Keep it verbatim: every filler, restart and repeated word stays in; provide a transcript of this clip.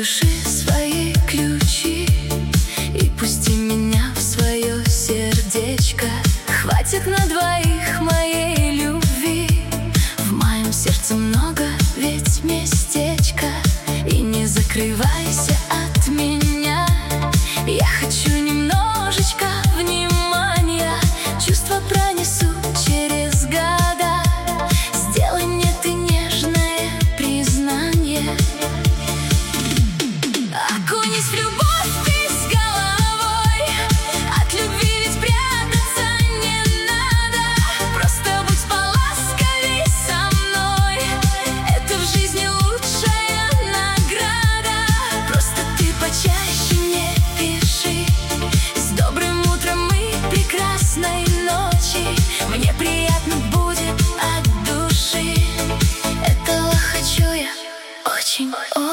души свои ключи и пусти меня в свое сердечко. Хватит на двоих моей любви, в моем сердце много ведь местечка. И не закрывайся от меня, я хочу немножечко внимания. Чувства пронесу через года, сделай мне ты нежное признание. Окунись в любовь ты с головой, от любви ведь прятаться не надо. Просто будь поласковей со мной, это в жизни лучшая награда. Просто ты почаще мне пиши с добрым утром и прекрасной ночи. Мне приятно будет от души, этого хочу я очень, очень.